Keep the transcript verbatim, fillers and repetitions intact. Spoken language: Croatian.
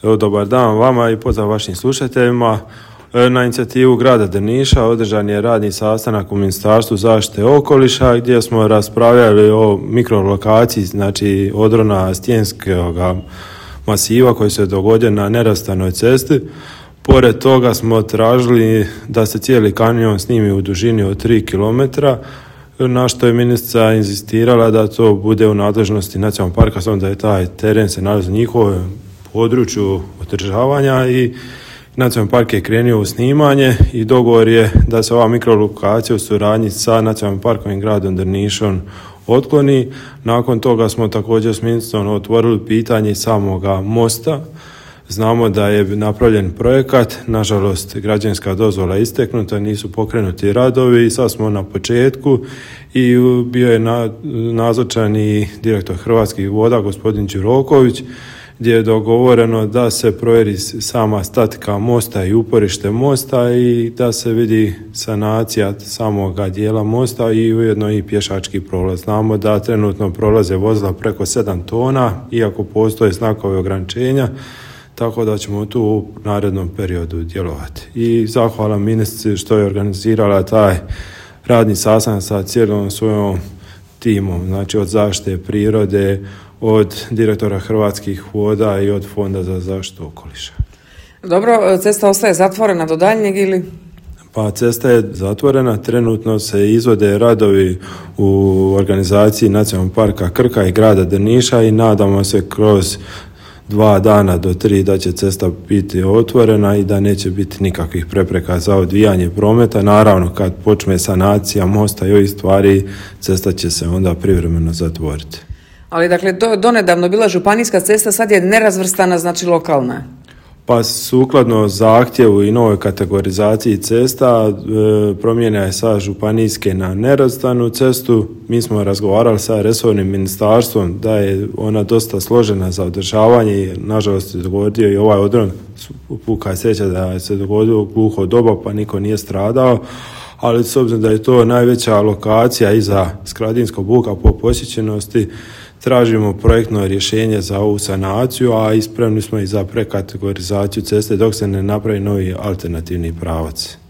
Evo, dobar dan vama i pozdrav vašim slušateljima. Na inicijativu grada Drniša održan je radni sastanak u Ministarstvu zaštite okoliša gdje smo raspravljali o mikrolokaciji, znači odrona stijenskog masiva koji se dogodio na nerazvrstanoj cesti. Pored toga smo tražili da se cijeli kanjon snimi u dužini od tri kilometra, na što je ministrica inzistirala da to bude u nadležnosti nacionalnog parka, s obzirom da je taj teren se nalazi u njihovom području održavanja i nacionalni park je krenuo u snimanje i dogovor je da se ova mikrolokacija u suradnji sa nacionalnim parkom i gradom Drnišom otkloni. Nakon toga smo također s ministrom otvorili pitanje samoga mosta. Znamo da je napravljen projekat, nažalost građevinska dozvola je isteknuta, nisu pokrenuti radovi i sad smo na početku i bio je nazočan i direktor Hrvatskih voda gospodin Đuroković, gdje je dogovoreno da se provjeri sama statika mosta i uporište mosta i da se vidi sanacija samoga dijela mosta i ujedno i pješački prolaz. Znamo da trenutno prolaze vozila preko sedam tona, iako postoje znakovi ograničenja, tako da ćemo tu u narednom periodu djelovati. I zahvala ministrici što je organizirala taj radni sastanak sa cijelom svojom timom, znači od zaštite prirode, od direktora Hrvatskih voda i od Fonda za zaštitu okoliša. Dobro, cesta ostaje zatvorena do daljnjeg ili? Pa cesta je zatvorena, trenutno se izvode radovi u organizaciji Nacionalnog parka Krka i grada Drniša i nadamo se kroz dva dana do tri da će cesta biti otvorena i da neće biti nikakvih prepreka za odvijanje prometa. Naravno, kad počne sanacija mosta i ovih stvari, cesta će se onda privremeno zatvoriti. Ali dakle, do, donedavno bila županijska cesta, sad je nerazvrstana, znači lokalna. Pa sukladno zahtjevu i novoj kategorizaciji cesta e, promjena je sa županijske na nerazvrstanu cestu. Mi smo razgovarali sa resornim ministarstvom da je ona dosta složena za održavanje i nažalost se dogodio i ovaj odron, puka sreća da se dogodio gluho doba pa niko nije stradao, ali s obzirom da je to najveća lokacija iza Skradinskog buka po posjećenosti, tražimo projektno rješenje za ovu sanaciju, a ispremni smo i za prekategorizaciju ceste dok se ne napravi novi alternativni pravac.